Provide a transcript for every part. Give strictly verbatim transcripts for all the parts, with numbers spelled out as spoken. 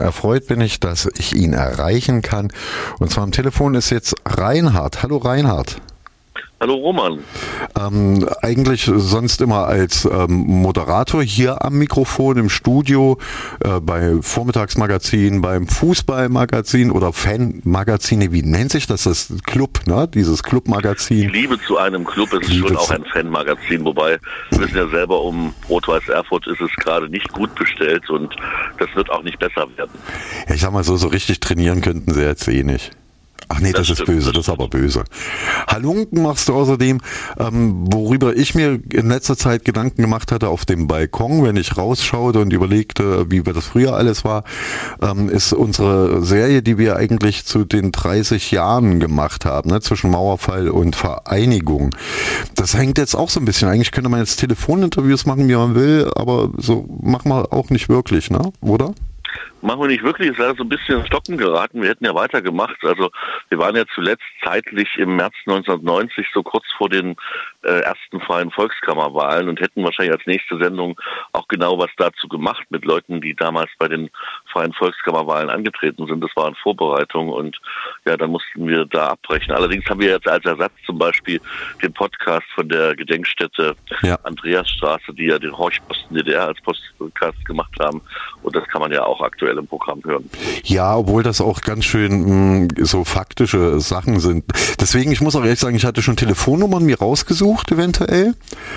Erfreut bin ich, dass ich ihn erreichen kann. Und zwar am Telefon ist jetzt Reinhard. Hallo Reinhard. Hallo Roman. Ähm, eigentlich sonst immer als ähm, Moderator hier am Mikrofon im Studio, äh, bei Vormittagsmagazin, beim Fußballmagazin oder Fanmagazine. Wie nennt sich das? Das Club, ne? Dieses Clubmagazin. Die Liebe zu einem Club ist Liebe schon auch zu- ein Fanmagazin, wobei wir wissen ja selber, um Rot-Weiß Erfurt ist es gerade nicht gut bestellt und das wird auch nicht besser werden. Ja, ich sag mal so, so richtig trainieren könnten sie jetzt eh nicht. Ach nee, das, Das ist stimmt, böse, das ist aber böse. Halunken machst du außerdem, ähm, worüber ich mir in letzter Zeit Gedanken gemacht hatte auf dem Balkon, wenn ich rausschaute und überlegte, wie das früher alles war, ähm, ist unsere Serie, die wir eigentlich zu den dreißig Jahren gemacht haben, ne, zwischen Mauerfall und Vereinigung. Das hängt jetzt auch so ein bisschen, eigentlich könnte man jetzt Telefoninterviews machen, wie man will, aber so machen wir auch nicht wirklich, ne, oder? Machen wir nicht wirklich, es ist leider so ein bisschen ins Stocken geraten. Wir hätten ja weitergemacht. Also wir waren ja zuletzt zeitlich im März neunzehnhundertneunzig so kurz vor den äh, ersten freien Volkskammerwahlen und hätten wahrscheinlich als nächste Sendung auch genau was dazu gemacht mit Leuten, die damals bei den freien Volkskammerwahlen angetreten sind. Das war in Vorbereitung und ja, dann mussten wir da abbrechen. Allerdings haben wir jetzt als Ersatz zum Beispiel den Podcast von der Gedenkstätte Ja. Andreasstraße, die ja den Horchposten D D R als Podcast gemacht haben. Und das kann man ja auch aktuell im Programm hören. Ja, obwohl das auch ganz schön mh, so faktische Sachen sind. Deswegen, ich muss auch ehrlich sagen, ich hatte schon Telefonnummern mir rausgesucht eventuell,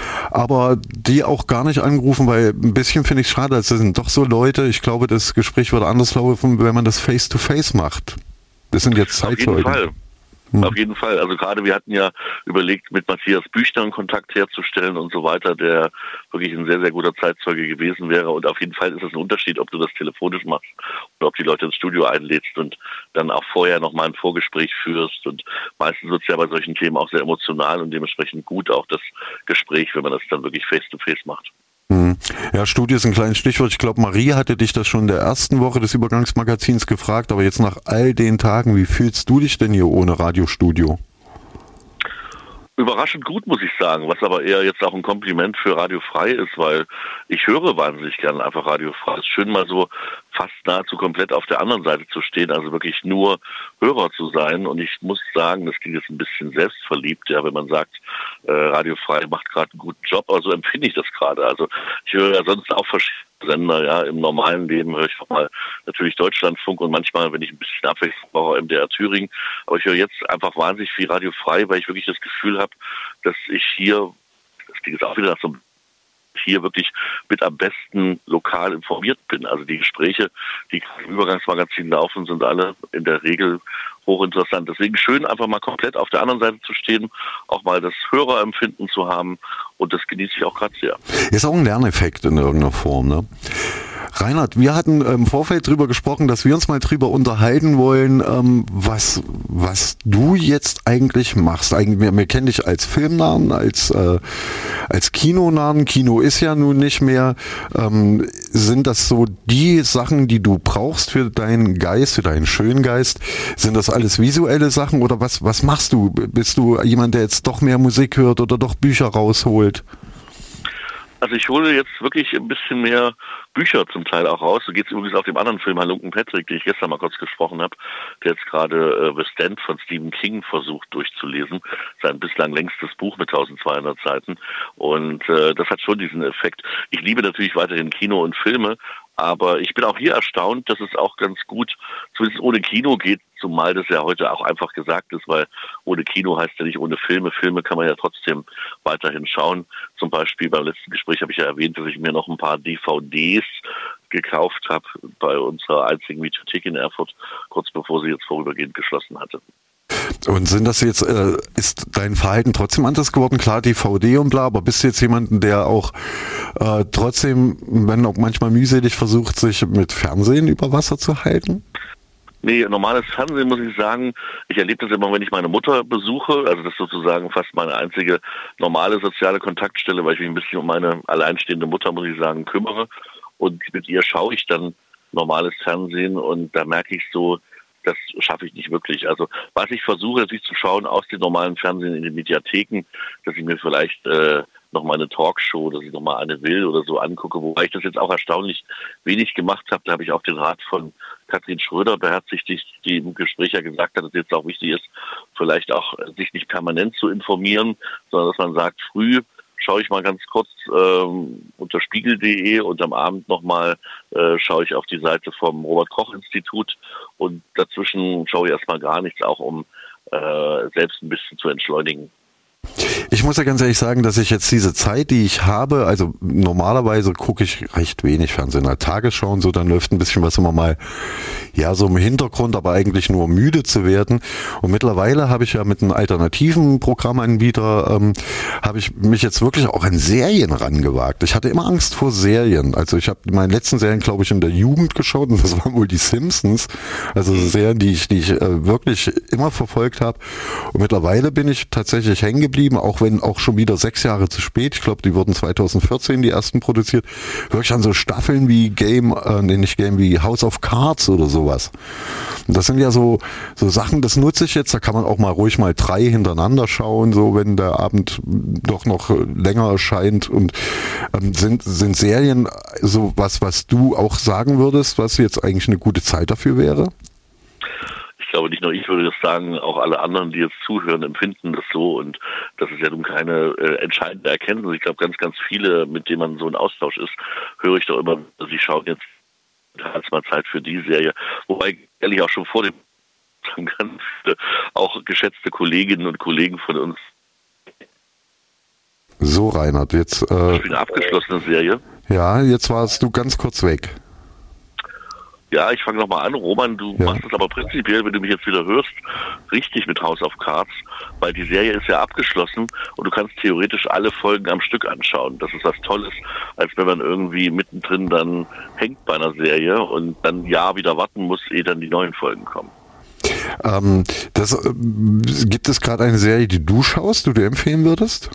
aber die auch gar nicht angerufen, weil ein bisschen finde ich schade, das sind doch so Leute, ich glaube, das Gespräch würde anders laufen, wenn man das face-to-face macht. Das sind jetzt Auf jeden Zeitzeugen. Fall. Auf jeden Fall. Also gerade wir hatten ja überlegt, mit Matthias Büchner einen Kontakt herzustellen und so weiter, der wirklich ein sehr, sehr guter Zeitzeuge gewesen wäre. Und auf jeden Fall ist es ein Unterschied, ob du das telefonisch machst oder ob die Leute ins Studio einlädst und dann auch vorher nochmal ein Vorgespräch führst. Und meistens wird es ja bei solchen Themen auch sehr emotional und dementsprechend gut auch das Gespräch, wenn man das dann wirklich face-to-face macht. Mhm. Ja, Studio ist ein kleines Stichwort. Ich glaube, Marie hatte dich das schon in der ersten Woche des Übergangsmagazins gefragt, aber jetzt nach all den Tagen, wie fühlst du dich denn hier ohne Radiostudio? Überraschend gut, muss ich sagen, was aber eher jetzt auch ein Kompliment für Radio Frei ist, weil ich höre wahnsinnig gern einfach Radio Frei. Es ist schön, mal so fast nahezu komplett auf der anderen Seite zu stehen, also wirklich nur Hörer zu sein. Und ich muss sagen, das klingt jetzt ein bisschen selbstverliebt, ja, wenn man sagt, äh, Radio Frei macht gerade einen guten Job, aber so empfinde ich das gerade. Also ich höre ja sonst auch verschiedene Sender, ja, im normalen Leben höre ich auch mal natürlich Deutschlandfunk und manchmal, wenn ich ein bisschen Abwechslung brauche, M D R Thüringen. Aber ich höre jetzt einfach wahnsinnig viel Radio Frei, weil ich wirklich das Gefühl habe, dass ich hier, das klingt jetzt auch wieder nach so einem hier wirklich mit am besten lokal informiert bin. Also die Gespräche, die im Übergangsmagazin laufen, sind alle in der Regel hochinteressant. Deswegen schön, einfach mal komplett auf der anderen Seite zu stehen, auch mal das Hörerempfinden zu haben und das genieße ich auch gerade sehr. Ist auch ein Lerneffekt in irgendeiner Form, ne? Reinhard, wir hatten im Vorfeld drüber gesprochen, dass wir uns mal drüber unterhalten wollen, ähm, was was du jetzt eigentlich machst. Eigentlich, wir, wir kennen dich als Filmnarren, als äh, als Kinonarren. Kino ist ja nun nicht mehr. Ähm, sind das so die Sachen, die du brauchst für deinen Geist, für deinen schönen Geist? Sind das alles visuelle Sachen oder was was machst du? Bist du jemand, der jetzt doch mehr Musik hört oder doch Bücher rausholt? Also ich hole jetzt wirklich ein bisschen mehr Bücher zum Teil auch raus. So geht es übrigens auch dem anderen Film Halunken Patrick, den ich gestern mal kurz gesprochen habe, der jetzt gerade äh, The Stand von Stephen King versucht durchzulesen. Sein bislang längstes Buch mit zwölfhundert Seiten. Und äh, das hat schon diesen Effekt. Ich liebe natürlich weiterhin Kino und Filme, aber ich bin auch hier erstaunt, dass es auch ganz gut, zumindest ohne Kino geht, zumal das ja heute auch einfach gesagt ist, weil ohne Kino heißt ja nicht ohne Filme. Filme kann man ja trotzdem weiterhin schauen. Zum Beispiel beim letzten Gespräch habe ich ja erwähnt, dass ich mir noch ein paar D V Ds gekauft habe bei unserer einzigen Videothek in Erfurt, kurz bevor sie jetzt vorübergehend geschlossen hatte. Und sind das jetzt, äh, ist dein Verhalten trotzdem anders geworden? Klar, D V D und bla, aber bist du jetzt jemanden, der auch äh, trotzdem, wenn auch manchmal mühselig versucht, sich mit Fernsehen über Wasser zu halten? Nee, normales Fernsehen, muss ich sagen, ich erlebe das immer, wenn ich meine Mutter besuche, also das ist sozusagen fast meine einzige normale soziale Kontaktstelle, weil ich mich ein bisschen um meine alleinstehende Mutter, muss ich sagen, kümmere. Und mit ihr schaue ich dann normales Fernsehen und da merke ich so, das schaffe ich nicht wirklich. Also was ich versuche natürlich zu schauen aus dem normalen Fernsehen in den Mediatheken, dass ich mir vielleicht äh, noch mal eine Talkshow, dass ich noch mal eine will oder so angucke, wobei ich das jetzt auch erstaunlich wenig gemacht habe. Da habe ich auch den Rat von Katrin Schröder beherzigt, die im Gespräch ja gesagt hat, dass es jetzt auch wichtig ist, vielleicht auch sich nicht permanent zu informieren, sondern dass man sagt, früh schaue ich mal ganz kurz ähm, unter spiegel punkt de und am Abend nochmal äh, schaue ich auf die Seite vom Robert-Koch-Institut und dazwischen schaue ich erstmal gar nichts, auch um äh, selbst ein bisschen zu entschleunigen. Ich muss ja ganz ehrlich sagen, dass ich jetzt diese Zeit, die ich habe, also normalerweise gucke ich recht wenig Fernsehen, halt Tagesschau und so, dann läuft ein bisschen was immer mal, ja, so im Hintergrund, aber eigentlich nur müde zu werden. Und mittlerweile habe ich ja mit einem alternativen Programmanbieter, ähm, habe ich mich jetzt wirklich auch an Serien rangewagt. Ich hatte immer Angst vor Serien. Also ich habe meine letzten Serien, glaube ich, in der Jugend geschaut und das waren wohl die Simpsons. Also Serien, die ich, die ich äh, wirklich immer verfolgt habe. Und mittlerweile bin ich tatsächlich hängen geblieben, auch wenn auch schon wieder sechs Jahre zu spät. Ich glaube, die wurden zwanzig vierzehn die ersten produziert. Wirklich an so Staffeln wie Game, äh, nee, nicht Game, wie House of Cards oder sowas. Und das sind ja so so Sachen, das nutze ich jetzt. Da kann man auch mal ruhig mal drei hintereinander schauen, so wenn der Abend doch noch länger erscheint. Und ähm, sind sind Serien so was, was du auch sagen würdest, was jetzt eigentlich eine gute Zeit dafür wäre? Ich glaube, nicht nur ich würde das sagen, auch alle anderen, die jetzt zuhören, empfinden das so und das ist ja nun keine äh, entscheidende Erkenntnis. Ich glaube, ganz, ganz viele, mit denen man so in Austausch ist, höre ich doch immer, sie schauen jetzt hat mal Zeit für die Serie. Wobei, ehrlich, auch schon vor dem ganz viele, auch geschätzte Kolleginnen und Kollegen von uns. So, Reinhard, jetzt... Äh, eine abgeschlossene Serie. Ja, jetzt warst du ganz kurz weg. Ja, ich fange nochmal an. Roman, du ja. machst es aber prinzipiell, wenn du mich jetzt wieder hörst, richtig mit House of Cards, weil die Serie ist ja abgeschlossen und du kannst theoretisch alle Folgen am Stück anschauen. Das ist was Tolles, als wenn man irgendwie mittendrin dann hängt bei einer Serie und dann ein Jahr wieder warten muss, ehe dann die neuen Folgen kommen. Ähm, das, äh, gibt es gerade eine Serie, die du schaust, die du empfehlen würdest?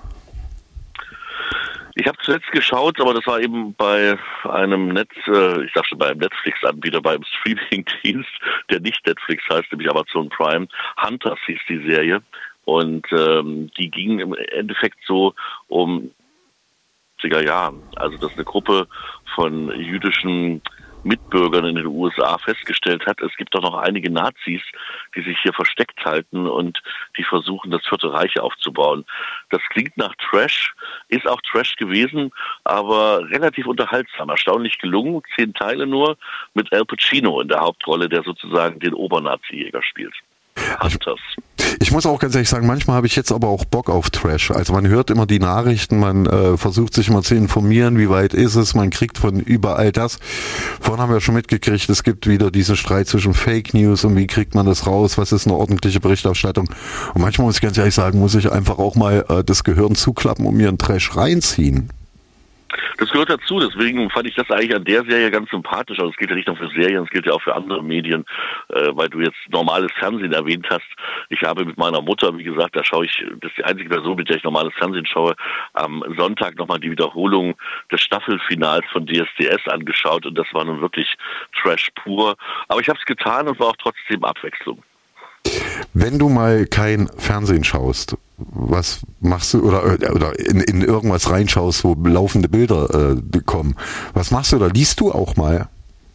Ich habe zuletzt geschaut, aber das war eben bei einem Netz, äh, ich sag schon bei einem Netflix-Anbieter, beim Streaming-Dienst, der nicht Netflix heißt, nämlich Amazon Prime. Hunters hieß die Serie und ähm, die ging im Endeffekt so um siebziger Jahren. Also dass eine Gruppe von jüdischen Mitbürgern in den U S A festgestellt hat, es gibt doch noch einige Nazis, die sich hier versteckt halten und die versuchen, das Vierte Reich aufzubauen. Das klingt nach Trash, ist auch Trash gewesen, aber relativ unterhaltsam, erstaunlich gelungen, zehn Teile nur, mit Al Pacino in der Hauptrolle, der sozusagen den Obernazi-Jäger spielt. Hunters. Ich muss auch ganz ehrlich sagen, manchmal habe ich jetzt aber auch Bock auf Trash. Also man hört immer die Nachrichten, man äh, versucht sich immer zu informieren, wie weit ist es, man kriegt von überall das. Vorhin haben wir schon mitgekriegt, es gibt wieder diesen Streit zwischen Fake News und wie kriegt man das raus, was ist eine ordentliche Berichterstattung. Und manchmal muss ich ganz ehrlich sagen, muss ich einfach auch mal äh, das Gehirn zuklappen und mir einen Trash reinziehen. Das gehört dazu, deswegen fand ich das eigentlich an der Serie ganz sympathisch. Also es gilt ja nicht nur für Serien, es gilt ja auch für andere Medien, äh, weil du jetzt normales Fernsehen erwähnt hast. Ich habe mit meiner Mutter, wie gesagt, da schaue ich, das ist die einzige Person, mit der ich normales Fernsehen schaue, am Sonntag nochmal die Wiederholung des Staffelfinals von D S D S angeschaut und das war nun wirklich Trash pur. Aber ich habe es getan und war auch trotzdem Abwechslung. Wenn du mal kein Fernsehen schaust, was machst du, oder, oder in, in irgendwas reinschaust, wo laufende Bilder äh, kommen, was machst du, oder liest du auch mal?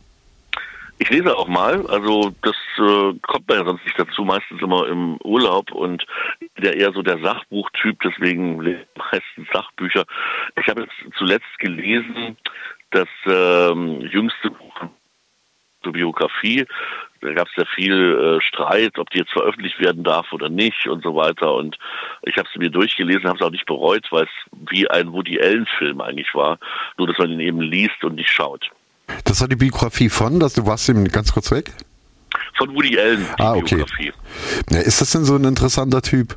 Ich lese auch mal, also das äh, kommt mir ja sonst nicht dazu, meistens immer im Urlaub und der eher so der Sachbuchtyp, deswegen lese ich meistens Sachbücher. Ich habe jetzt zuletzt gelesen, das ähm, jüngste Buch zur Biografie. Da gab es ja viel äh, Streit, ob die jetzt veröffentlicht werden darf oder nicht und so weiter. Und ich habe es mir durchgelesen, habe es auch nicht bereut, weil es wie ein Woody Allen-Film eigentlich war. Nur, dass man ihn eben liest und nicht schaut. Das war die Biografie von, dass du warst eben ganz kurz weg? Von Woody Allen, die ah, okay. Biografie. Ja, ist das denn so ein interessanter Typ?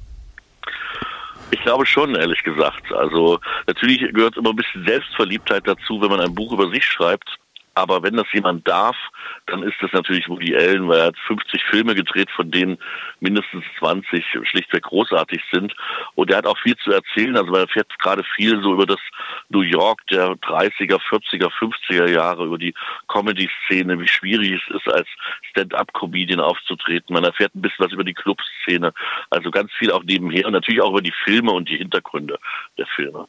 Ich glaube schon, ehrlich gesagt. Also natürlich gehört immer ein bisschen Selbstverliebtheit dazu, wenn man ein Buch über sich schreibt. Aber wenn das jemand darf, dann ist das natürlich Woody Allen, weil er hat fünfzig Filme gedreht, von denen mindestens zwanzig schlichtweg großartig sind. Und er hat auch viel zu erzählen. Also man erfährt gerade viel so über das New York der dreißiger, vierziger, fünfziger Jahre, über die Comedy-Szene, wie schwierig es ist, als Stand-up-Comedian aufzutreten. Man erfährt ein bisschen was über die Clubszene. Also ganz viel auch nebenher und natürlich auch über die Filme und die Hintergründe der Filme.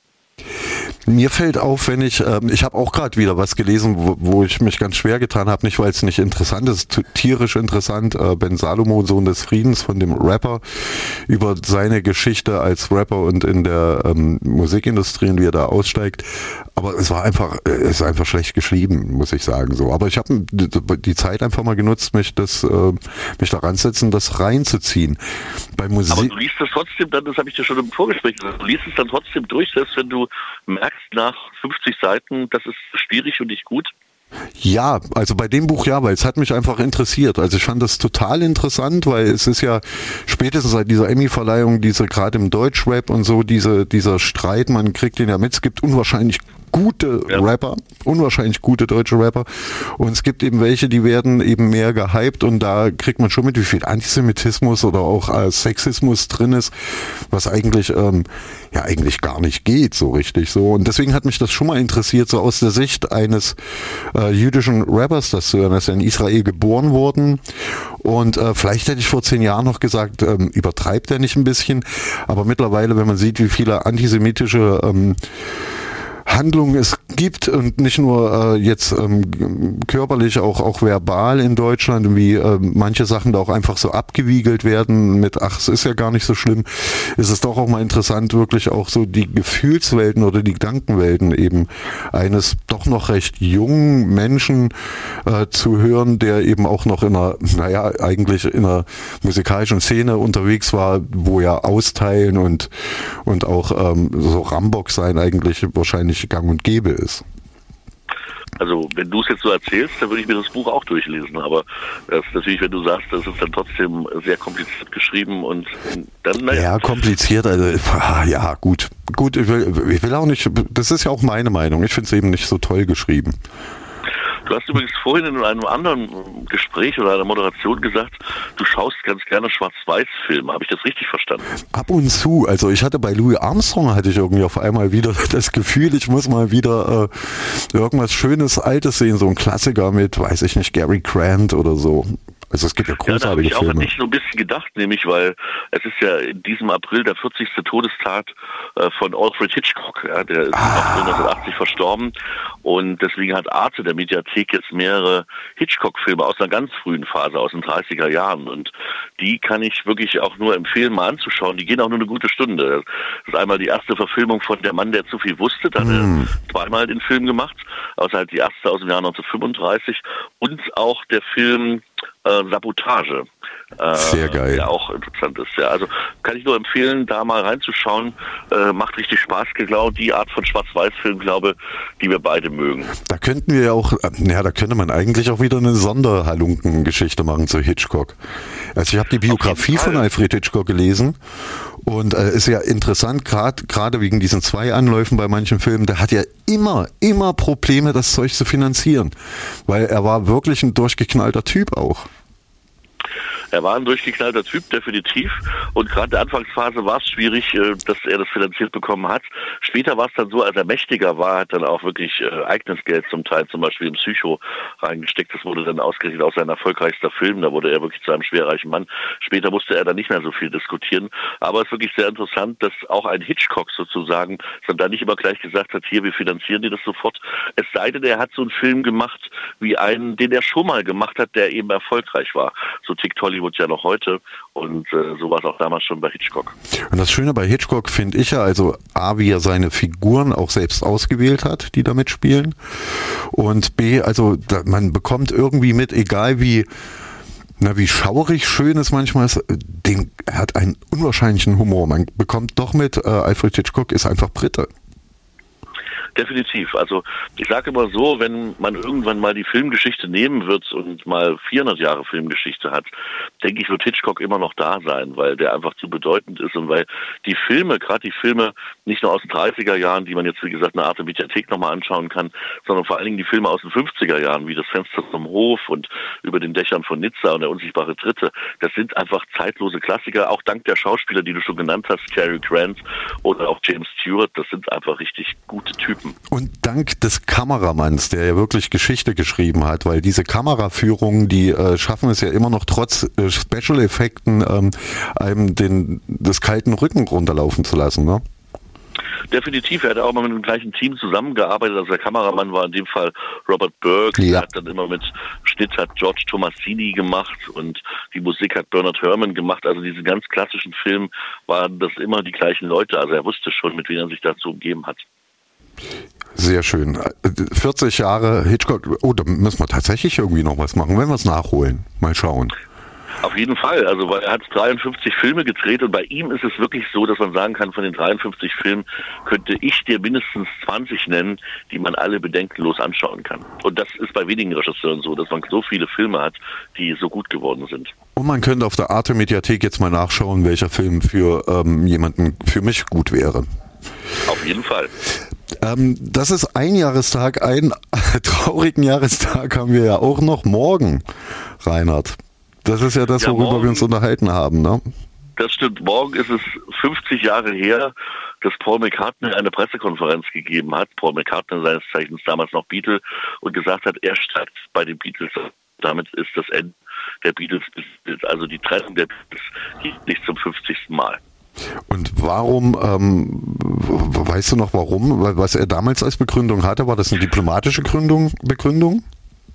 Mir fällt auf, wenn ich, ähm, ich habe auch gerade wieder was gelesen, wo, wo ich mich ganz schwer getan habe, nicht weil es nicht interessant ist, tierisch interessant, äh, Ben Salomo, Sohn des Friedens, von dem Rapper, über seine Geschichte als Rapper und in der ähm, Musikindustrie und wie er da aussteigt. Aber es war einfach, es ist einfach schlecht geschrieben, muss ich sagen, so. Aber ich habe die Zeit einfach mal genutzt, mich das, äh, mich da ransetzen, das reinzuziehen. Bei Musik. Aber du liest das trotzdem dann, das habe ich dir schon im Vorgespräch gesagt, du liest es dann trotzdem durch, selbst wenn du merkst nach fünfzig Seiten, das ist schwierig und nicht gut? Ja, also bei dem Buch ja, weil es hat mich einfach interessiert. Also ich fand das total interessant, weil es ist ja spätestens seit dieser Emmy-Verleihung, diese gerade im Deutschrap und so, diese, dieser Streit, man kriegt den ja mit, es gibt unwahrscheinlich gute ja. Rapper, unwahrscheinlich gute deutsche Rapper und es gibt eben welche, die werden eben mehr gehypt und da kriegt man schon mit, wie viel Antisemitismus oder auch äh, Sexismus drin ist, was eigentlich ähm, ja eigentlich gar nicht geht so richtig so und deswegen hat mich das schon mal interessiert, so aus der Sicht eines äh, jüdischen Rappers, das zu hören, dass er in Israel geboren worden und äh, vielleicht hätte ich vor zehn Jahren noch gesagt, ähm, übertreibt er nicht ein bisschen, aber mittlerweile, wenn man sieht, wie viele antisemitische ähm, Handlungen es gibt und nicht nur äh, jetzt ähm, körperlich, auch auch verbal in Deutschland, wie äh, manche Sachen da auch einfach so abgewiegelt werden mit, ach, es ist ja gar nicht so schlimm, ist es doch auch mal interessant, wirklich auch so die Gefühlswelten oder die Gedankenwelten eben eines doch noch recht jungen Menschen äh, zu hören, der eben auch noch in einer, naja, eigentlich in einer musikalischen Szene unterwegs war, wo ja Austeilen und und auch ähm, so Rambock sein eigentlich wahrscheinlich gang und gäbe ist. Also wenn du es jetzt so erzählst, dann würde ich mir das Buch auch durchlesen, aber das ist natürlich, wenn du sagst, das ist dann trotzdem sehr kompliziert geschrieben und dann, naja. Ja, kompliziert, also ja, gut. Gut, ich will, ich will auch nicht, das ist ja auch meine Meinung, ich finde es eben nicht so toll geschrieben. Du hast übrigens vorhin in einem anderen Gespräch oder einer Moderation gesagt, du schaust ganz gerne Schwarz-Weiß-Filme. Habe ich das richtig verstanden? Ab und zu. Also ich hatte bei Louis Armstrong hatte ich irgendwie auf einmal wieder das Gefühl, ich muss mal wieder äh, irgendwas Schönes, Altes sehen. So ein Klassiker mit, weiß ich nicht, Gary Grant oder so. Also es gibt ja großartige ja, da habe ich auch Filme. an dich so ein bisschen gedacht, nämlich weil es ist ja in diesem April der vierzigste Todestag äh, von Alfred Hitchcock. Ja, der ist ah. im April neunzehnhundertachtzig verstorben und deswegen hat Arte der Mediathek jetzt mehrere Hitchcock-Filme aus einer ganz frühen Phase, aus den dreißiger Jahren und die kann ich wirklich auch nur empfehlen, mal anzuschauen. Die gehen auch nur eine gute Stunde. Das ist einmal die erste Verfilmung von Der Mann, der zu viel wusste, da hat mm. er zweimal den Film gemacht, außer halt die erste aus dem Jahr neunzehnhundertfünfunddreißig und auch der Film Äh, Sabotage. Äh, Sehr geil. Der auch interessant ist. Ja, also kann ich nur empfehlen, da mal reinzuschauen. Äh, macht richtig Spaß, genau die Art von Schwarz-Weiß-Film, glaube die wir beide mögen. Da könnten wir ja auch, ja, da könnte man eigentlich auch wieder eine Sonderhalunken-Geschichte machen zu Hitchcock. Also ich habe die Biografie von Alfred Hitchcock gelesen und äh, ist ja interessant, gerade gerade wegen diesen zwei Anläufen bei manchen Filmen, der hat ja immer, immer Probleme, das Zeug zu finanzieren, weil er war wirklich ein durchgeknallter Typ auch. Er war ein durchgeknallter Typ, definitiv. Und gerade in der Anfangsphase war es schwierig, dass er das finanziert bekommen hat. Später war es dann so, als er mächtiger war, hat dann auch wirklich eigenes Geld zum Teil, zum Beispiel im Psycho reingesteckt. Das wurde dann ausgerechnet aus sein erfolgreichster Film. Da wurde er wirklich zu einem schwerreichen Mann. Später musste er dann nicht mehr so viel diskutieren. Aber es ist wirklich sehr interessant, dass auch ein Hitchcock sozusagen dann nicht immer gleich gesagt hat, hier, wir finanzieren dir das sofort. Es sei denn, er hat so einen Film gemacht, wie einen, den er schon mal gemacht hat, der eben erfolgreich war. So tickt Hollywood ja noch heute und äh, so war es auch damals schon bei Hitchcock. Und das Schöne bei Hitchcock finde ich ja, also A, wie er seine Figuren auch selbst ausgewählt hat, die da mitspielen und B, also da, man bekommt irgendwie mit, egal wie na, wie schaurig schön es manchmal ist, den, er hat einen unwahrscheinlichen Humor. Man bekommt doch mit, äh, Alfred Hitchcock ist einfach Brite. Definitiv. Also ich sage immer so, wenn man irgendwann mal die Filmgeschichte nehmen wird und mal vierhundert Jahre Filmgeschichte hat, denke ich, wird Hitchcock immer noch da sein, weil der einfach zu bedeutend ist und weil die Filme, gerade die Filme, nicht nur aus den dreißiger Jahren, die man jetzt, wie gesagt, in der Art der Mediathek nochmal anschauen kann, sondern vor allen Dingen die Filme aus den fünfziger Jahren, wie Das Fenster zum Hof und Über den Dächern von Nizza und Der unsichtbare Dritte, das sind einfach zeitlose Klassiker, auch dank der Schauspieler, die du schon genannt hast, Cary Grant oder auch James Stewart, das sind einfach richtig gute Typen. Und dank des Kameramanns, der ja wirklich Geschichte geschrieben hat, weil diese Kameraführungen, die äh, schaffen es ja immer noch trotz äh, Special-Effekten, ähm, einem den, des kalten Rücken runterlaufen zu lassen, ne? Definitiv, er hat auch mal mit dem gleichen Team zusammengearbeitet. Also der Kameramann war in dem Fall Robert Burke, ja. Der hat dann immer mit Schnitt hat George Tomasini gemacht und die Musik hat Bernard Herrmann gemacht. Also diese ganz klassischen Filme waren das immer die gleichen Leute. Also er wusste schon, mit wem er sich dazu umgeben hat. Sehr schön. vierzig Jahre Hitchcock. Oh, da müssen wir tatsächlich irgendwie noch was machen, wenn wir es nachholen. Mal schauen. Auf jeden Fall, also weil er hat dreiundfünfzig Filme gedreht und bei ihm ist es wirklich so, dass man sagen kann, von den dreiundfünfzig Filmen könnte ich dir mindestens zwanzig nennen, die man alle bedenkenlos anschauen kann. Und das ist bei wenigen Regisseuren so, dass man so viele Filme hat, die so gut geworden sind. Und man könnte auf der Arte-Mediathek jetzt mal nachschauen, welcher Film für ähm, jemanden, für mich gut wäre. Auf jeden Fall. Ähm, das ist ein Jahrestag, einen traurigen Jahrestag haben wir ja auch noch morgen, Reinhard. Das ist ja das, worüber ja, morgen, wir uns unterhalten haben, ne? Das stimmt. Morgen ist es fünfzig Jahre her, dass Paul McCartney eine Pressekonferenz gegeben hat. Paul McCartney, seines Zeichens damals noch Beatle, und gesagt hat, er steigt bei den Beatles. Damit ist das Ende der Beatles, also die Trennung der Beatles, nicht zum fünfzigsten Mal. Und warum, ähm, weißt du noch warum? Was er damals als Begründung hatte, war das eine diplomatische Gründung, Begründung?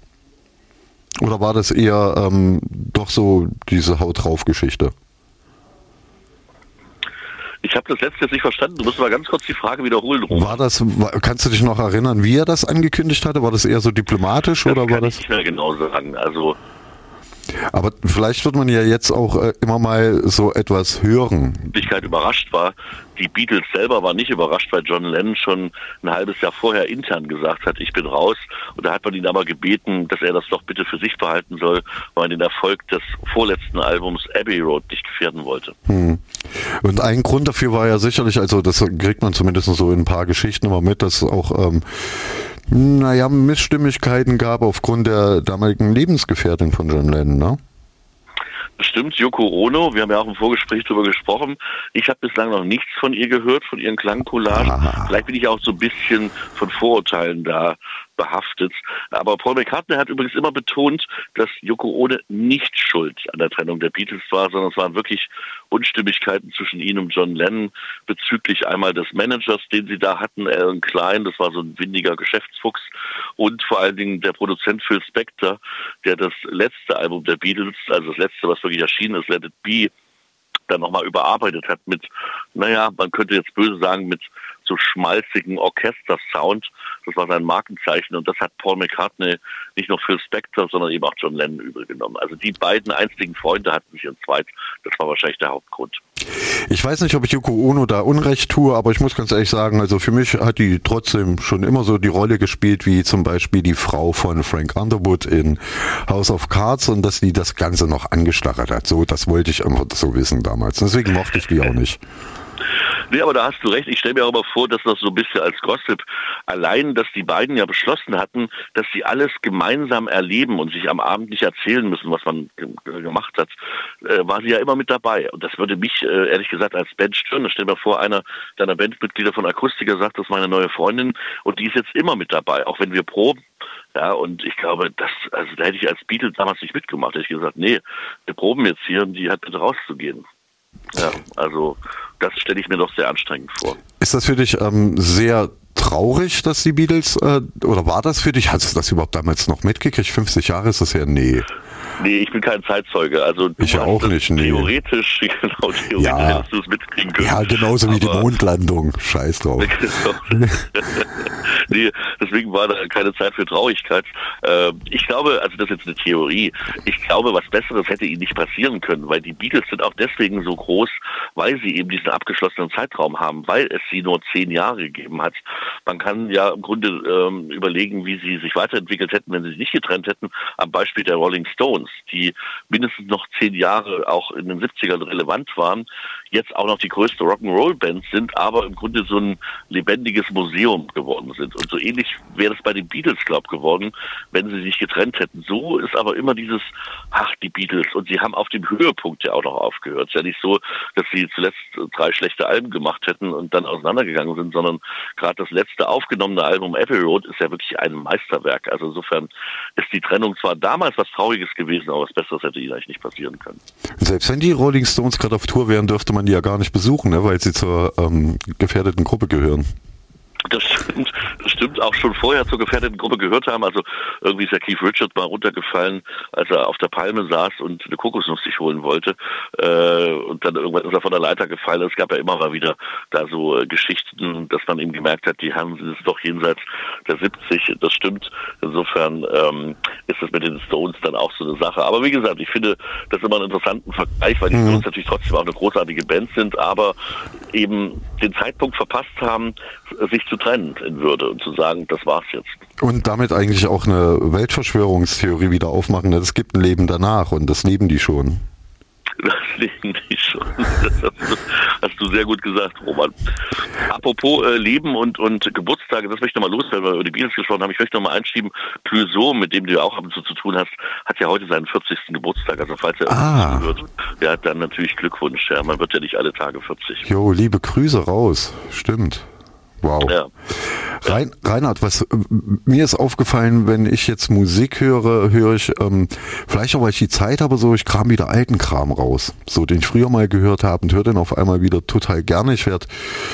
Oder war das eher ähm, doch so diese Haut-drauf-Geschichte? Ich habe das letzte jetzt nicht verstanden. Du musst mal ganz kurz die Frage wiederholen. War das? Kannst du dich noch erinnern, wie er das angekündigt hatte? War das eher so diplomatisch das oder kann war das? Ich nicht mehr genau sagen. Also. Aber vielleicht wird man ja jetzt auch äh, immer mal so etwas hören. Die Öffentlichkeit überrascht war. Die Beatles selber waren nicht überrascht, weil John Lennon schon ein halbes Jahr vorher intern gesagt hat, ich bin raus. Und da hat man ihn aber gebeten, dass er das doch bitte für sich behalten soll, weil man den Erfolg des vorletzten Albums Abbey Road nicht gefährden wollte. Hm. Und ein Grund dafür war ja sicherlich, also das kriegt man zumindest so in ein paar Geschichten immer mit, dass es auch ähm, naja, Missstimmigkeiten gab aufgrund der damaligen Lebensgefährtin von John Lennon, ne? Stimmt, Yoko Ono, wir haben ja auch im Vorgespräch darüber gesprochen. Ich habe bislang noch nichts von ihr gehört, von ihren Klangcollagen. Ah. Vielleicht bin ich auch so ein bisschen von Vorurteilen da behaftet. Aber Paul McCartney hat übrigens immer betont, dass Yoko Ono nicht schuld an der Trennung der Beatles war, sondern es waren wirklich Unstimmigkeiten zwischen ihnen und John Lennon bezüglich einmal des Managers, den sie da hatten, Alan Klein, das war so ein windiger Geschäftsfuchs, und vor allen Dingen der Produzent Phil Spector, der das letzte Album der Beatles, also das letzte, was wirklich erschienen ist, Let It Be, dann nochmal überarbeitet hat mit, naja, man könnte jetzt böse sagen, mit so schmalzigen Orchestersound. Das war sein Markenzeichen und das hat Paul McCartney nicht nur Phil Spector, sondern eben auch John Lennon übel genommen. Also die beiden einstigen Freunde hatten sich entzweit. Das war wahrscheinlich der Hauptgrund. Ich weiß nicht, ob ich Yoko Ono da Unrecht tue, aber ich muss ganz ehrlich sagen, also für mich hat die trotzdem schon immer so die Rolle gespielt, wie zum Beispiel die Frau von Frank Underwood in House of Cards, und dass die das Ganze noch angestachelt hat. So, das wollte ich einfach so wissen damals. Deswegen mochte ich die auch nicht. Nee, aber da hast du recht. Ich stelle mir auch mal vor, dass das so ein bisschen als Gossip, allein, dass die beiden ja beschlossen hatten, dass sie alles gemeinsam erleben und sich am Abend nicht erzählen müssen, was man g- gemacht hat, äh, war sie ja immer mit dabei. Und das würde mich, äh, ehrlich gesagt, als Band stören. Stell dir mal vor, einer deiner Bandmitglieder von Akustiker sagt, das ist meine neue Freundin und die ist jetzt immer mit dabei, auch wenn wir proben. Ja, und ich glaube, das, also da hätte ich als Beatle damals nicht mitgemacht. Da hätte ich gesagt, nee, wir proben jetzt hier und die hat bitte rauszugehen. Ja, also das stelle ich mir doch sehr anstrengend vor. Ist das für dich ähm, sehr traurig, dass die Beatles, äh, oder war das für dich, hast du das überhaupt damals noch mitgekriegt? fünfzig Jahre ist das ja, nee. Nee, ich bin kein Zeitzeuge. Also ich auch nicht, nee. Theoretisch, genau, theoretisch ja. hättest du es mitkriegen können. Ja, genauso wie die Mondlandung. Scheiß drauf. Nee, deswegen war da keine Zeit für Traurigkeit. Äh, ich glaube, also das ist jetzt eine Theorie, ich glaube, was Besseres hätte ihnen nicht passieren können, weil die Beatles sind auch deswegen so groß, weil sie eben diesen abgeschlossenen Zeitraum haben, weil es sie nur zehn Jahre gegeben hat. Man kann ja im Grunde ähm, überlegen, wie sie sich weiterentwickelt hätten, wenn sie sich nicht getrennt hätten, am Beispiel der Rolling Stones, die mindestens noch zehn Jahre auch in den siebzigern relevant waren, jetzt auch noch die größte Rock'n'Roll-Band sind, aber im Grunde so ein lebendiges Museum geworden sind. Und so ähnlich wäre es bei den Beatles, glaube ich, geworden, wenn sie sich getrennt hätten. So ist aber immer dieses, ach, die Beatles. Und sie haben auf dem Höhepunkt ja auch noch aufgehört. Es ist ja nicht so, dass sie zuletzt drei schlechte Alben gemacht hätten und dann auseinandergegangen sind, sondern gerade das letzte aufgenommene Album Abbey Road ist ja wirklich ein Meisterwerk. Also insofern ist die Trennung zwar damals was Trauriges gewesen, aber was Besseres hätte ihnen eigentlich nicht passieren können. Selbst wenn die Rolling Stones gerade auf Tour wären, dürfte man die ja gar nicht besuchen, ne, weil sie zur ähm, gefährdeten Gruppe gehören. Das stimmt, das stimmt, auch schon vorher zur gefährdeten Gruppe gehört haben. Also irgendwie ist ja Keith Richards mal runtergefallen, als er auf der Palme saß und eine Kokosnuss sich holen wollte. Äh, und dann irgendwann ist er von der Leiter gefallen. Es gab ja immer mal wieder da so äh, Geschichten, dass man eben gemerkt hat, die Herren sind doch jenseits der siebzig. Das stimmt. Insofern ähm, ist das mit den Stones dann auch so eine Sache. Aber wie gesagt, ich finde das immer einen interessanten Vergleich, weil die Stones natürlich trotzdem auch eine großartige Band sind, aber eben den Zeitpunkt verpasst haben, sich zu trennen in Würde und zu sagen, das war's jetzt. Und damit eigentlich auch eine Weltverschwörungstheorie wieder aufmachen, es gibt ein Leben danach und das leben die schon. Das leben die schon. Das hast du, hast du sehr gut gesagt, Roman. Apropos äh, Leben und, und Geburtstage, das möchte ich nochmal loswerden, weil wir über die Beatles gesprochen haben. Ich möchte nochmal einschieben, Clouseau, mit dem du ja auch ab und zu zu tun hast, hat ja heute seinen vierzigsten Geburtstag. Also falls er ah. wird, der hat dann natürlich Glückwunsch. Ja, man wird ja nicht alle Tage vierzig. Jo, liebe Grüße raus. Stimmt. Wow. Ja. Rein, Reinhard, was mir ist aufgefallen, wenn ich jetzt Musik höre, höre ich, ähm, vielleicht auch weil ich die Zeit habe, so ich kram wieder alten Kram raus. So, den ich früher mal gehört habe und höre den auf einmal wieder total gerne. Ich werde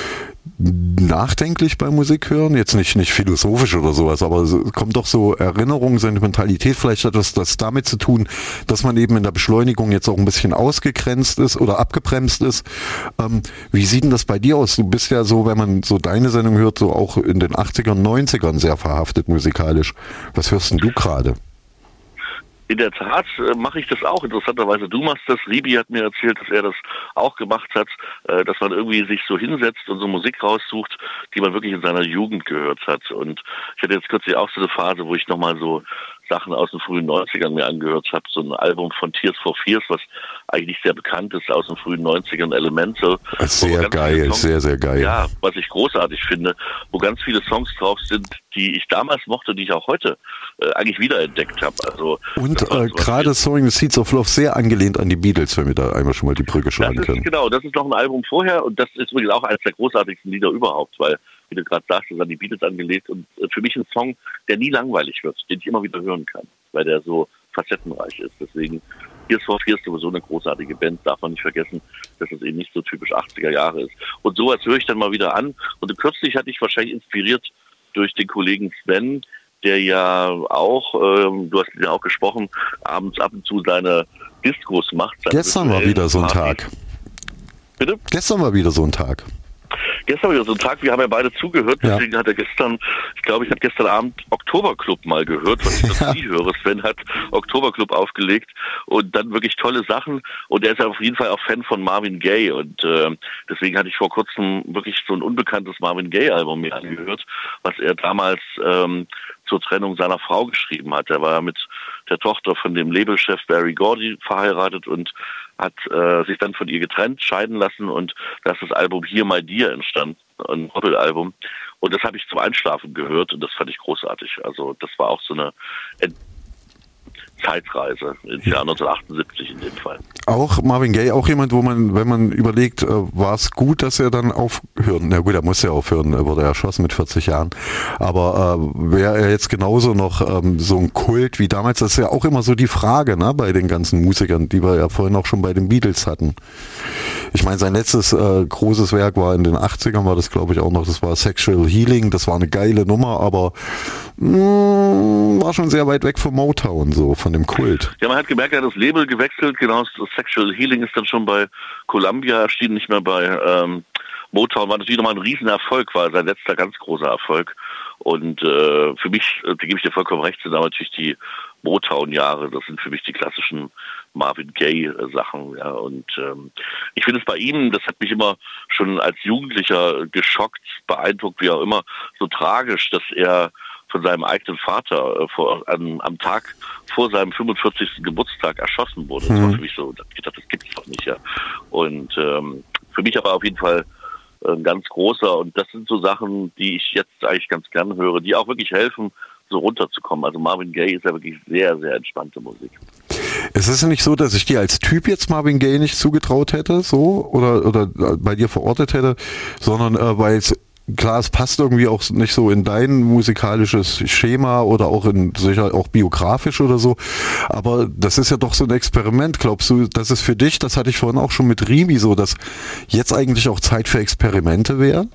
nachdenklich bei Musik hören, jetzt nicht nicht philosophisch oder sowas, aber es kommt doch so Erinnerung, Sentimentalität, vielleicht hat das, das damit zu tun, dass man eben in der Beschleunigung jetzt auch ein bisschen ausgegrenzt ist oder abgebremst ist. Ähm, wie sieht denn das bei dir aus? Du bist ja so, wenn man so deine Sendung hört, so auch in den achtzigern, neunzigern sehr verhaftet musikalisch. Was hörst denn du gerade? In der Tat äh, mache ich das auch. Interessanterweise, du machst das. Ribi hat mir erzählt, dass er das auch gemacht hat, äh, dass man irgendwie sich so hinsetzt und so Musik raussucht, die man wirklich in seiner Jugend gehört hat. Und ich hatte jetzt kürzlich auch so eine Phase, wo ich nochmal so Sachen aus den frühen neunzigern mir angehört habe. So ein Album von Tears for Fears, was eigentlich nicht sehr bekannt ist, aus den frühen neunzigern, Elemental. Sehr geil, Songs, sehr, sehr geil. Ja, was ich großartig finde, wo ganz viele Songs drauf sind, die ich damals mochte, die ich auch heute äh, eigentlich wiederentdeckt habe. Also, und äh, gerade Sowing the Seeds of Love sehr angelehnt an die Beatles, wenn wir da einmal schon mal die Brücke schlagen das können. Ist, genau, das ist noch ein Album vorher und das ist übrigens auch eines der großartigsten Lieder überhaupt, weil, wie du gerade sagst, ist an die Beatles angelegt und äh, für mich ein Song, der nie langweilig wird, den ich immer wieder hören kann, weil der so facettenreich ist. Deswegen Tears for Fears ist sowieso eine großartige Band, darf man nicht vergessen, dass es eben nicht so typisch achtziger Jahre ist. Und sowas höre ich dann mal wieder an. Und kürzlich hatte ich wahrscheinlich inspiriert durch den Kollegen Sven, der ja auch, ähm, du hast ja auch gesprochen, abends ab und zu seine Diskos macht. Gestern war wieder so ein Partys. Tag. Bitte? Gestern war wieder so ein Tag. Gestern wieder so ein Tag, wir haben ja beide zugehört, deswegen ja. hat er gestern, ich glaube, ich habe gestern Abend Oktoberclub mal gehört, was ich noch nie höre. Sven hat Oktoberclub aufgelegt und dann wirklich tolle Sachen und er ist auf jeden Fall auch Fan von Marvin Gaye und äh, deswegen hatte ich vor kurzem wirklich so ein unbekanntes Marvin Gaye-Album mir angehört, was er damals ähm, zur Trennung seiner Frau geschrieben hat. Er war mit der Tochter von dem Labelchef Barry Gordy verheiratet und hat äh, sich dann von ihr getrennt, scheiden lassen und da ist das Album Here My Dear entstanden, ein Doppelalbum. Und das habe ich zum Einschlafen gehört und das fand ich großartig. Also das war auch so eine Ent- Zeitreise ins Jahr neunzehnhundertachtundsiebzig in dem Fall. Auch Marvin Gaye, auch jemand, wo man, wenn man überlegt, äh, war es gut, dass er dann aufhört. Na gut, er muss ja aufhören, er wurde erschossen mit vierzig Jahren. Aber äh, wäre er jetzt genauso noch ähm, so ein Kult wie damals, das ist ja auch immer so die Frage, ne, bei den ganzen Musikern, die wir ja vorhin auch schon bei den Beatles hatten. Ich meine, sein letztes äh, großes Werk war in den achtzigern, war das glaube ich auch noch, das war Sexual Healing, das war eine geile Nummer, aber mh, war schon sehr weit weg vom Motown, so von dem Kult. Ja, man hat gemerkt, er hat das Label gewechselt, genau, das Sexual Healing ist dann schon bei Columbia erschienen, nicht mehr bei ähm, Motown, war natürlich nochmal ein Riesenerfolg, war sein letzter ganz großer Erfolg. Und äh, für mich, da gebe ich dir vollkommen recht, sind aber natürlich die Motown-Jahre, das sind für mich die klassischen Marvin Gaye-Sachen. Ja. Und ähm, ich finde es bei ihm, das hat mich immer schon als Jugendlicher geschockt, beeindruckt, wie auch immer, so tragisch, dass er von seinem eigenen Vater äh, vor, an, am Tag vor seinem fünfundvierzigsten Geburtstag erschossen wurde. Das war für mich so, ich dachte, das gibt's doch nicht. Ja. Und ähm, für mich aber auf jeden Fall ein ganz großer, und das sind so Sachen, die ich jetzt eigentlich ganz gerne höre, die auch wirklich helfen, so runterzukommen. Also Marvin Gaye ist ja wirklich sehr, sehr entspannte Musik. Es ist ja nicht so, dass ich dir als Typ jetzt Marvin Gaye nicht zugetraut hätte, so, oder, oder bei dir verortet hätte, sondern äh, weil es klar, es passt irgendwie auch nicht so in dein musikalisches Schema oder auch in sicher auch biografisch oder so. Aber das ist ja doch so ein Experiment. Glaubst du, das ist für dich, das hatte ich vorhin auch schon mit Rimi so, dass jetzt eigentlich auch Zeit für Experimente wäre?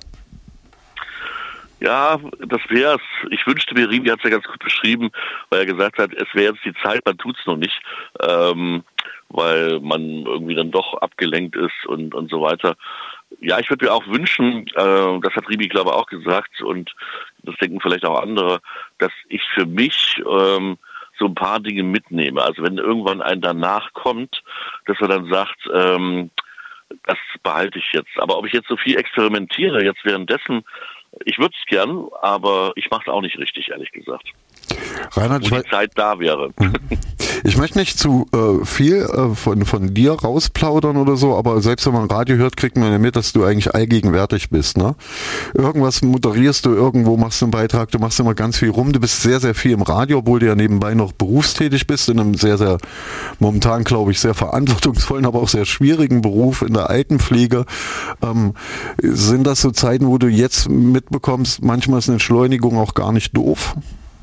Ja, das wär's. Ich wünschte mir, Rimi hat es ja ganz gut beschrieben, weil er gesagt hat, es wäre jetzt die Zeit, man tut's noch nicht, ähm, weil man irgendwie dann doch abgelenkt ist und, und so weiter. Ja, ich würde mir auch wünschen, äh, das hat Rimi, glaube ich, auch gesagt, und das denken vielleicht auch andere, dass ich für mich ähm, so ein paar Dinge mitnehme. Also wenn irgendwann ein danach kommt, dass er dann sagt, ähm, das behalte ich jetzt. Aber ob ich jetzt so viel experimentiere, jetzt währenddessen, ich würde es gern, aber ich mache es auch nicht richtig, ehrlich gesagt. Reinhard, wo die Zeit da wäre. Ich möchte nicht zu äh, viel äh, von, von dir rausplaudern oder so, aber selbst wenn man Radio hört, kriegt man ja mit, dass du eigentlich allgegenwärtig bist, ne? Irgendwas moderierst du, irgendwo machst du einen Beitrag, du machst immer ganz viel rum, du bist sehr, sehr viel im Radio, obwohl du ja nebenbei noch berufstätig bist, in einem sehr, sehr, momentan glaube ich, sehr verantwortungsvollen, aber auch sehr schwierigen Beruf in der Altenpflege. Ähm, sind das so Zeiten, wo du jetzt mitbekommst, manchmal ist eine Entschleunigung auch gar nicht doof?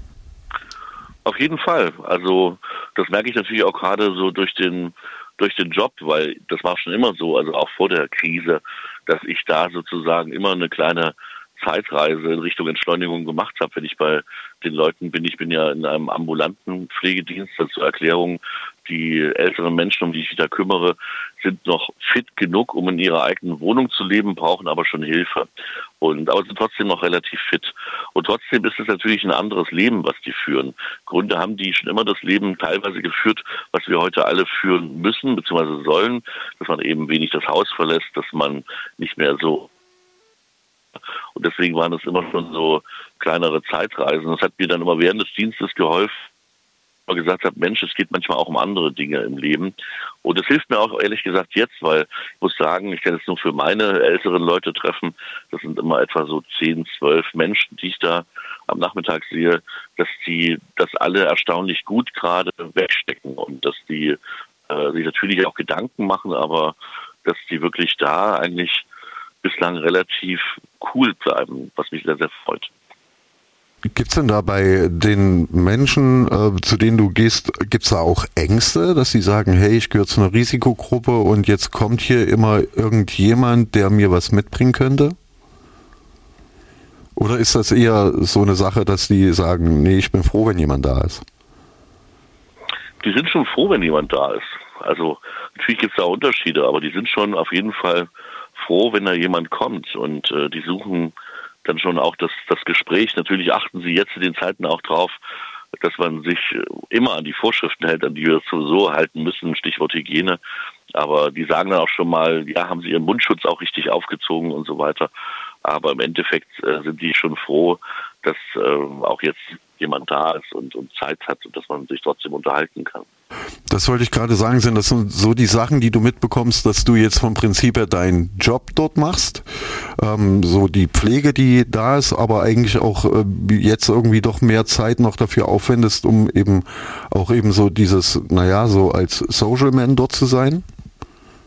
Auf jeden Fall. Also das merke ich natürlich auch gerade so durch den durch den Job, weil das war schon immer so, also auch vor der Krise, dass ich da sozusagen immer eine kleine Zeitreise in Richtung Entschleunigung gemacht habe, wenn ich bei den Leuten bin. Ich bin ja in einem ambulanten Pflegedienst, also zur Erklärung, die älteren Menschen, um die ich mich da kümmere, sind noch fit genug, um in ihrer eigenen Wohnung zu leben, brauchen aber schon Hilfe. Und, aber sind trotzdem noch relativ fit. Und trotzdem ist es natürlich ein anderes Leben, was die führen. Im Grunde haben die schon immer das Leben teilweise geführt, was wir heute alle führen müssen, beziehungsweise sollen, dass man eben wenig das Haus verlässt, dass man nicht mehr so. Und deswegen waren es immer schon so kleinere Zeitreisen. Das hat mir dann immer während des Dienstes geholfen, weil ich gesagt habe, Mensch, es geht manchmal auch um andere Dinge im Leben. Und das hilft mir auch ehrlich gesagt jetzt, weil ich muss sagen, ich kann jetzt nur für meine älteren Leute treffen, das sind immer etwa so zehn, zwölf Menschen, die ich da am Nachmittag sehe, dass die das alle erstaunlich gut gerade wegstecken und dass die äh, sich natürlich auch Gedanken machen, aber dass die wirklich da eigentlich bislang relativ cool bleiben, was mich sehr, sehr freut. Gibt's denn da bei den Menschen, äh, zu denen du gehst, gibt's da auch Ängste, dass sie sagen, hey, ich gehöre zu einer Risikogruppe und jetzt kommt hier immer irgendjemand, der mir was mitbringen könnte? Oder ist das eher so eine Sache, dass die sagen, nee, ich bin froh, wenn jemand da ist? Die sind schon froh, wenn jemand da ist. Also natürlich gibt's da Unterschiede, aber die sind schon auf jeden Fall froh, wenn da jemand kommt, und äh, die suchen dann schon auch das, das Gespräch. Natürlich achten sie jetzt in den Zeiten auch drauf, dass man sich immer an die Vorschriften hält, an die wir sowieso halten müssen, Stichwort Hygiene. Aber die sagen dann auch schon mal, ja, haben sie ihren Mundschutz auch richtig aufgezogen und so weiter. Aber im Endeffekt äh, sind die schon froh, dass äh, auch jetzt jemand da ist und, und Zeit hat und dass man sich trotzdem unterhalten kann. Das wollte ich gerade sagen, sind das so die Sachen, die du mitbekommst, dass du jetzt vom Prinzip her deinen Job dort machst, ähm, so die Pflege, die da ist, aber eigentlich auch äh, jetzt irgendwie doch mehr Zeit noch dafür aufwendest, um eben auch eben so dieses, naja, so als Social Man dort zu sein?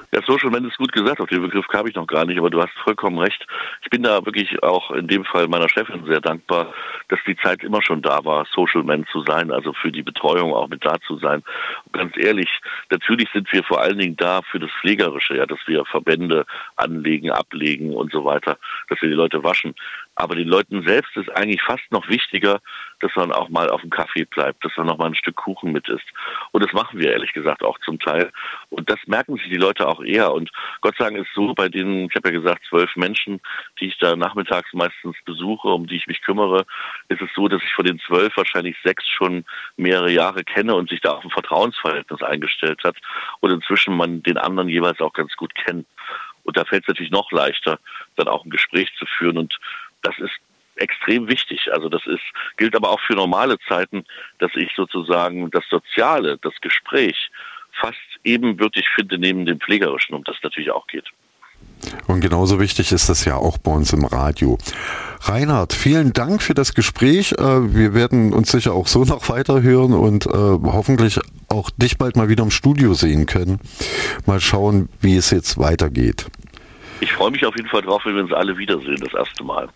Ja, Social Man ist gut gesagt, auf den Begriff kam ich noch gar nicht, aber du hast vollkommen recht. Ich bin da wirklich auch in dem Fall meiner Chefin sehr dankbar, dass die Zeit immer schon da war, Social Man zu sein, also für die Betreuung auch mit da zu sein. Und ganz ehrlich, natürlich sind wir vor allen Dingen da für das Pflegerische, ja, dass wir Verbände anlegen, ablegen und so weiter, dass wir die Leute waschen. Aber den Leuten selbst ist eigentlich fast noch wichtiger, dass man auch mal auf dem Kaffee bleibt, dass man noch mal ein Stück Kuchen mit isst. Und das machen wir ehrlich gesagt auch zum Teil. Und das merken sich die Leute auch eher. Und Gott sei Dank ist so, bei denen, ich habe ja gesagt, zwölf Menschen, die ich da nachmittags meistens besuche, um die ich mich kümmere, ist es so, dass ich von den zwölf wahrscheinlich sechs schon mehrere Jahre kenne und sich da auch ein Vertrauensverhältnis eingestellt hat. Und inzwischen man den anderen jeweils auch ganz gut kennt. Und da fällt es natürlich noch leichter, dann auch ein Gespräch zu führen. Und das ist extrem wichtig. Also das ist, gilt aber auch für normale Zeiten, dass ich sozusagen das Soziale, das Gespräch fast ebenbürtig finde neben dem Pflegerischen, um das natürlich auch geht. Und genauso wichtig ist das ja auch bei uns im Radio. Reinhard, vielen Dank für das Gespräch. Wir werden uns sicher auch so noch weiterhören und hoffentlich auch dich bald mal wieder im Studio sehen können. Mal schauen, wie es jetzt weitergeht. Ich freue mich auf jeden Fall drauf, wenn wir uns alle wiedersehen, das erste Mal.